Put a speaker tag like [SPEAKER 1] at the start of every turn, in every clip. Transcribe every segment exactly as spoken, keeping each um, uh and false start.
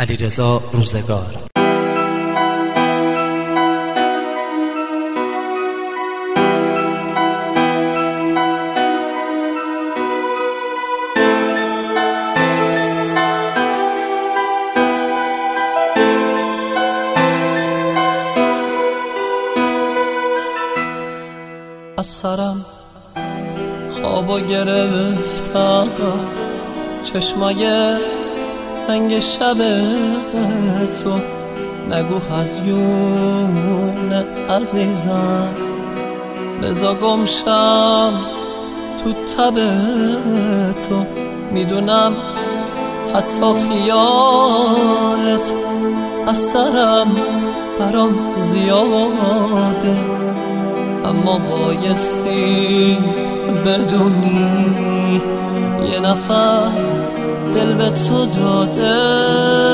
[SPEAKER 1] علیرضا روزگار.
[SPEAKER 2] از سرم خوابو گرفتم، چشمای رنگ شب تو، نگو هزیون عزیزم، بزا گمشم تو تب تو. میدونم حتی خیالت از سرم برام زیاده، اما بایستی بدونی یه نفر دل به تو داده.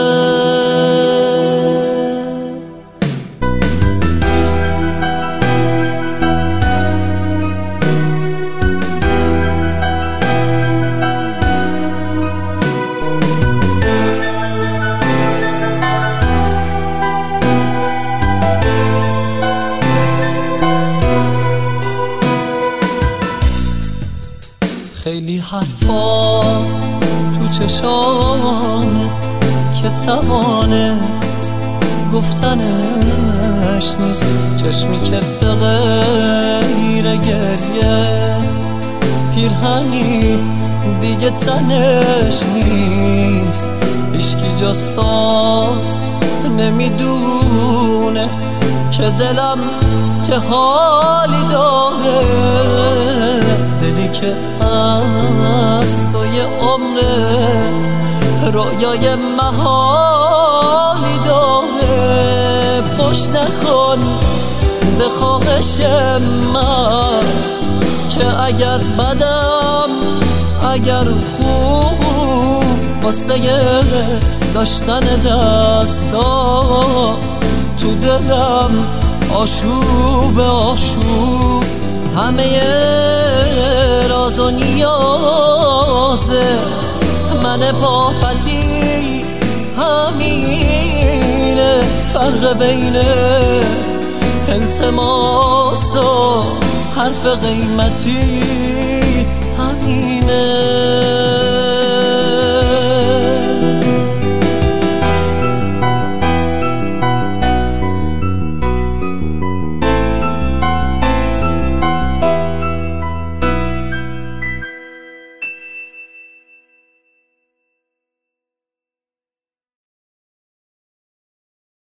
[SPEAKER 2] خیلی حرفا تو چشامه که توانه گفتنش نیست، چشمی که به غیر گریه پیرهنی دیگه تنش نیست. هیچکی جاستا نمیدونه که دلم چه حالی داره، دلی که از تو یه عمره رویای محالی داره. پشت نکن به خواهش من که اگر بدم اگر خوب واسه داشتن دستا تو دلم آشوب آشوب همه راز و نیازه من با پتی همینه، فرق بین التماس و حرف قیمتی همینه.